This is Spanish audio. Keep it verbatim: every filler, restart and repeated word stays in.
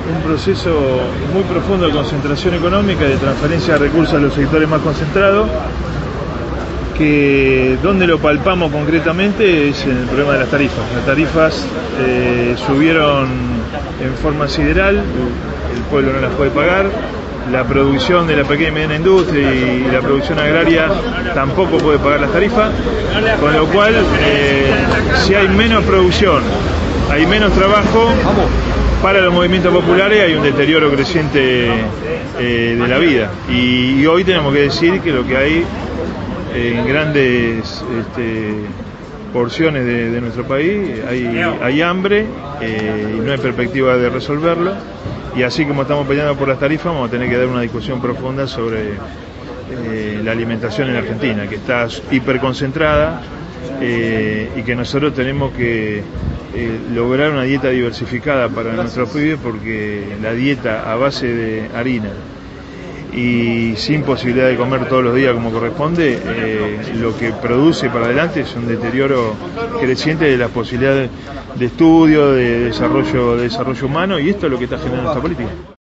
un proceso muy profundo de concentración económica y de transferencia de recursos a los sectores más concentrados, que donde lo palpamos concretamente es en el problema de las tarifas. Las tarifas eh, subieron en forma sideral, el pueblo no las puede pagar, la producción de la pequeña y mediana industria y la producción agraria tampoco puede pagar las tarifas, con lo cual eh, si hay menos producción, hay menos trabajo para los movimientos populares, hay un deterioro creciente eh, de la vida, y, y hoy tenemos que decir que lo que hay en grandes este, porciones de, de nuestro país hay, hay hambre eh, y no hay perspectiva de resolverlo, y así como estamos peleando por las tarifas vamos a tener que dar una discusión profunda sobre eh, la alimentación en Argentina, que está hiperconcentrada eh, y que nosotros tenemos que eh, lograr una dieta diversificada para nuestros pibes, porque la dieta a base de harina y sin posibilidad de comer todos los días como corresponde, eh, lo que produce para adelante es un deterioro creciente de las posibilidades de estudio, de desarrollo, de desarrollo humano, y esto es lo que está generando esta política.